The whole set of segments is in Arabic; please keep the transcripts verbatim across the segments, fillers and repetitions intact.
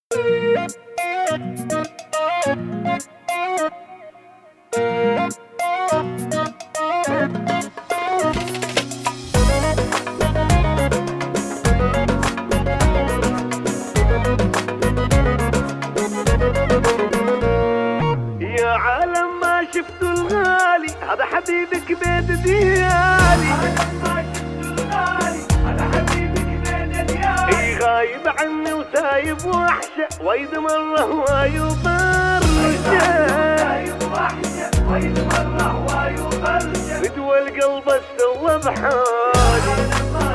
يا عالم ما شفتوا الغالي هذا حبيبك بين ديالي. اي غايب عني وسايب وحشة وايد مرة هواي وبرشة. بدوى القلب استوى بحالي.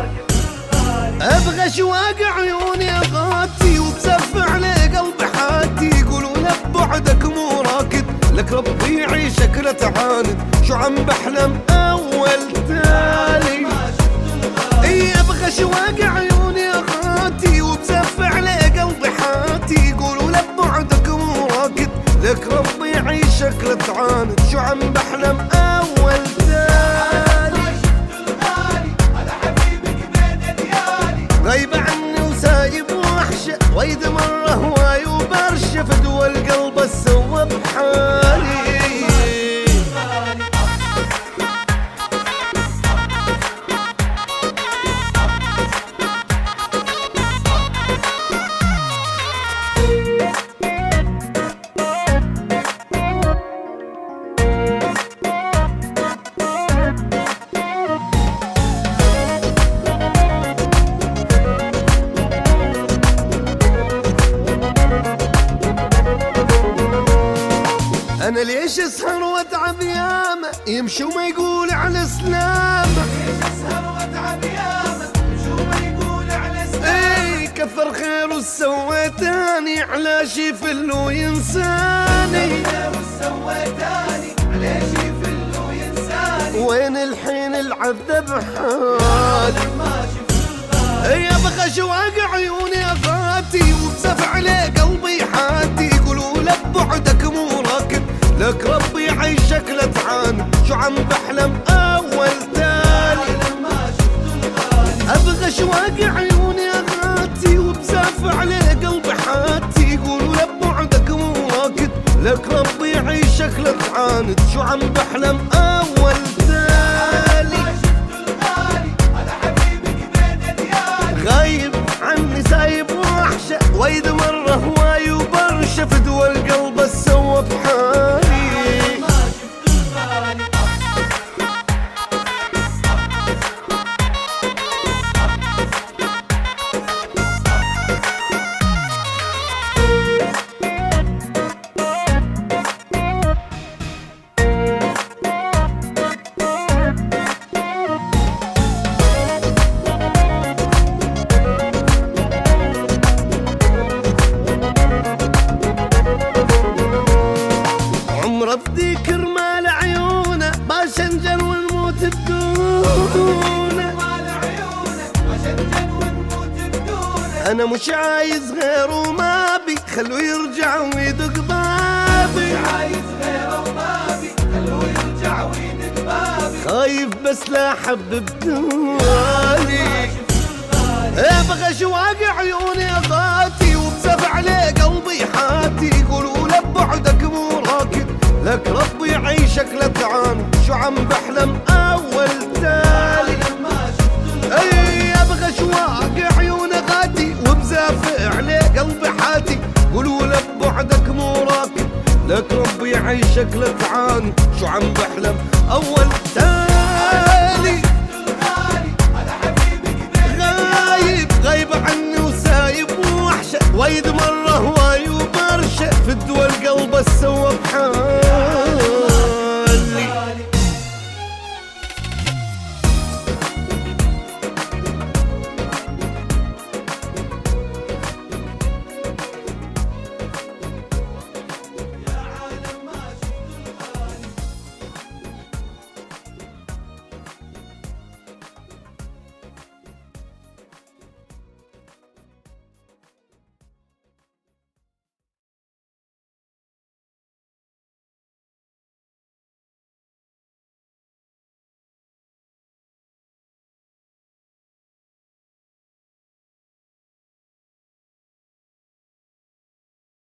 ابغى شواق عيوني اغاتي وبسف عليه قلبي حاتي. يقولوا له ببعدك مو راكد لك ربي يعيشك لا تعاند. شو عم بحلم اول تالي. اي ابغى شواق عيوني اغاتي وبسف عليه قلبي حاتي. يقولوا له ببعدك مو راكد لك ربي يعيشك لا تعاند. شو عم بحلم اول تالي. غايب عني وسايب وحشة وايد مرة هواي وبرشة. فدوى القلب السوى بحالي. أنا ليش أسهر وأتعب ياما يمشي وما يقول على سلامة. ليش أسهر وأتعب ياما يمشي وما يقول على سلامة. إي كثر خير وسويتاني على شي فل وينساني. كثر خير وسويتاني على شي فل وينساني. وين الحين العذب حالي. ما شفت الغالي. إي أبغى شواق عيوني أغاتي وبسف عليه قلبي حاتي. يقولوا له ببعدك مو راكب لك ربي يعيشك لا تعاند. شو عم بحلم اول تالي. ابغى شواق عيوني اغاتي وبساف عليه قلبي حاتي. يقولوا له ببعدك مو راكد لك ربي يعيشك لا تعاند. شو عم بحلم اول تالي. غايب عني سايب وحشة وايد مرة هواي وبرشة. فدوى القلب السوى بحالي. بدي كرمال عيونه باشنجن ونموت بدونه. انا مش عايز غيره ما بي خلوه يرجع ويدق بابي. مش عايز غيره وما بي خلوه يرجع ويدق بابي. خايف بس لا حبب دوالي. ابغى شواق عيوني اغاتي وبسف عليه قلبي حاتي. يقولوا له ببعدك مو راكد لك ربي يعيشك لا تعاند. شو عم بحلم اول تالي. اي ابغى شواق عيوني غاتي وبزاف عليه قلبي حاتي. قولوا له ببعدك مو راكد لك ربي يعيشك لا تعاند. شو عم بحلم اول تالي. غايب غايب عني وسايب وحشة وايد مرة هواي وبرشة. فدوى القلب السوى بحالي.